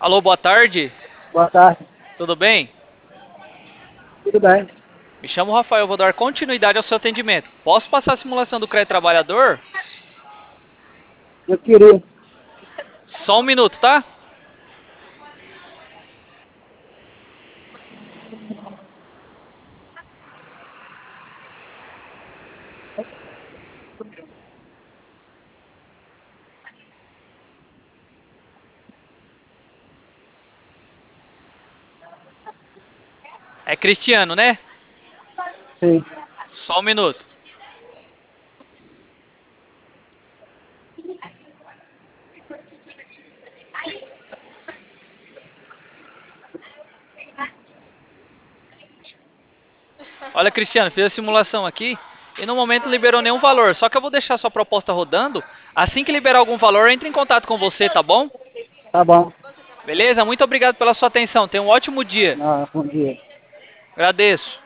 Alô, boa tarde. Boa tarde. Tudo bem? Tudo bem? Me chamo Rafael, vou dar continuidade ao seu atendimento. Posso passar a simulação do crédito trabalhador? Eu queria. Só um minuto, tá? É Cristiano, né? Sim. Só um minuto. Olha, Cristiano, fiz a simulação aqui e no momento não liberou nenhum valor. Só que eu vou deixar sua proposta rodando. Assim que liberar algum valor, eu entro em contato com você, tá bom? Tá bom. Beleza? Muito obrigado pela sua atenção. Tenha um ótimo dia. Ah, bom dia. Agradeço.